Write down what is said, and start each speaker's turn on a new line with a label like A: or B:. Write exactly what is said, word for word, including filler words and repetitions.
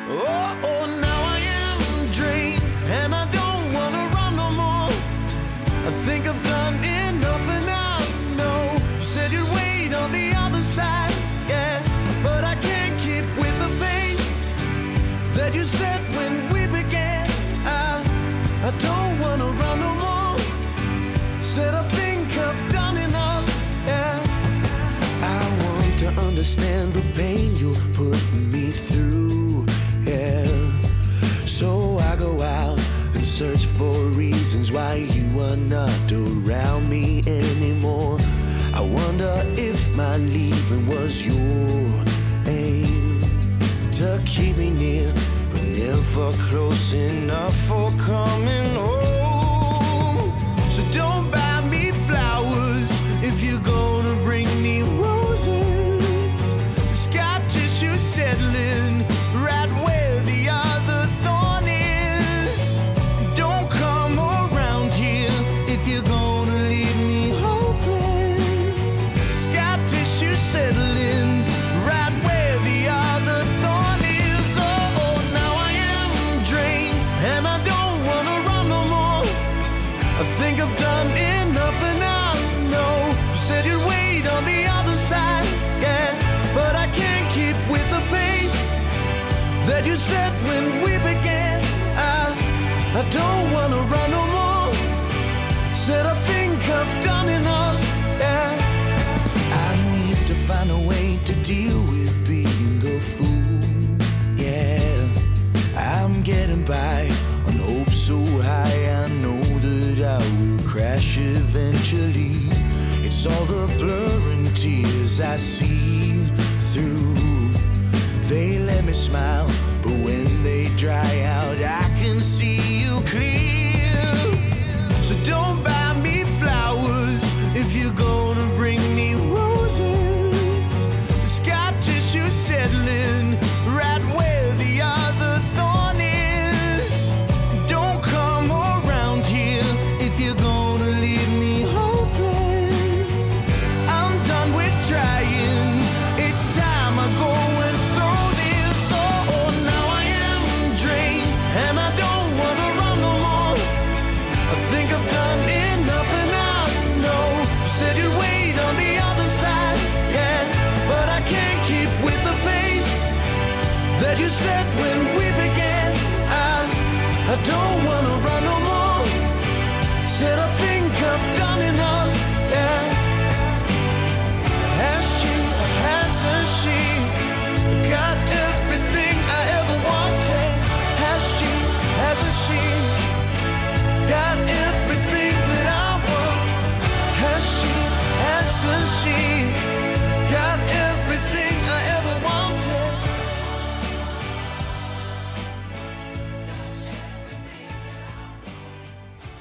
A: Oh, oh, now I am drained, and I don't wanna run no more. I think I've done enough, and I know you said you'd wait on the other side, yeah, but I can't keep with the pace that you said when we began. I, I don't wanna run no more. Said I think I've done enough, yeah. I want to understand the pain you put me through, yeah. So I go out and search for reasons why you are not around me anymore. I wonder if my leaving was your aim, to keep me near but never close enough for coming home. So don't buy me flowers if you're gonna bring me roses. Scar tissue settling right where the other thorn is. Don't come around here if you're gonna leave me hopeless. Scar tissue settling right where the other thorn is. Oh, oh, now I am drained, and I don't wanna run no more. I think I've done enough, and I know you said you'd wait on the other side, yeah, but I can't keep with the pace that you said when we began. I, I don't wanna run no more. Said I think I've done enough, yeah. I need to find a way to deal with being the fool, yeah. I'm getting by on hope so high, I know that I will crash eventually. It's all the blurring tears I see through. They let me smile, but when they dry out, I can see you clear. So don't buy me flowers if you're gonna bring me roses. Scar tissue settling right where the other thorn is. Don't come around here if you're gonna leave me hopeless. I'm done with trying, it's time I go and throw this. Oh, oh, now I am drained, and I don't wanna run no more. I think I've done enough, and I know you said you'd wait on the other side, yeah, but I can't keep with the pace that you said when we began. I, I don't wanna run no more. Said I